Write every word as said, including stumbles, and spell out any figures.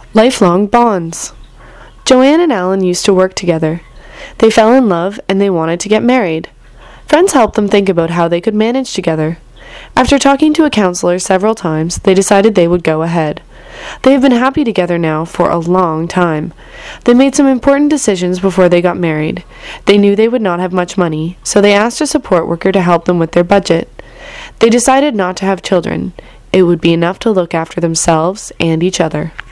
Lifelong bonds. Joanne and Alan used to work together. They fell in love and they wanted to get married. Friends helped them think about how they could manage together. After talking to a counselor several times, they decided they would go ahead. They have been happy together now for a long time. They made some important decisions before they got married. They knew they would not have much money, so they asked a support worker to help them with their budget. They decided not to have children. It would be enough to look after themselves and each other.